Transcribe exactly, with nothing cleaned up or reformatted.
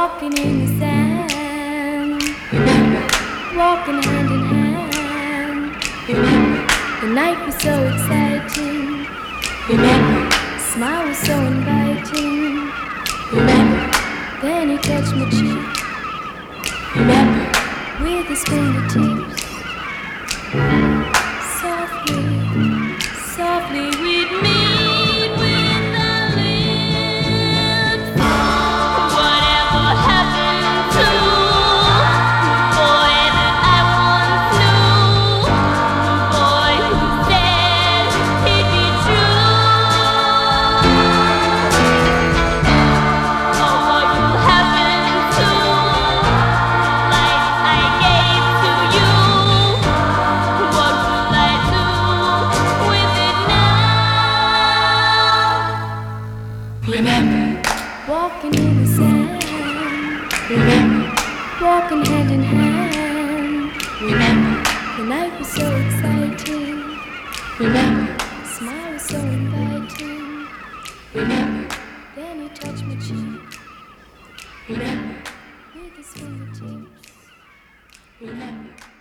walking in the sand, walking hand in hand. The night was so exciting, smile was so inviting. Then he touched my cheek with his fingertips. Softly, softly we'd meet with our lips. Whatever happened to the boy that I once knew, the boy who said he'd be true? Oh, what will happen to the light I gave to you? What will I do with it now? Remember, Walking in the sand, remember, walking hand in hand. remember, The night was so exciting, remember, smile was so inviting. remember, Then he touched my cheek remember, with his fingertips. remember.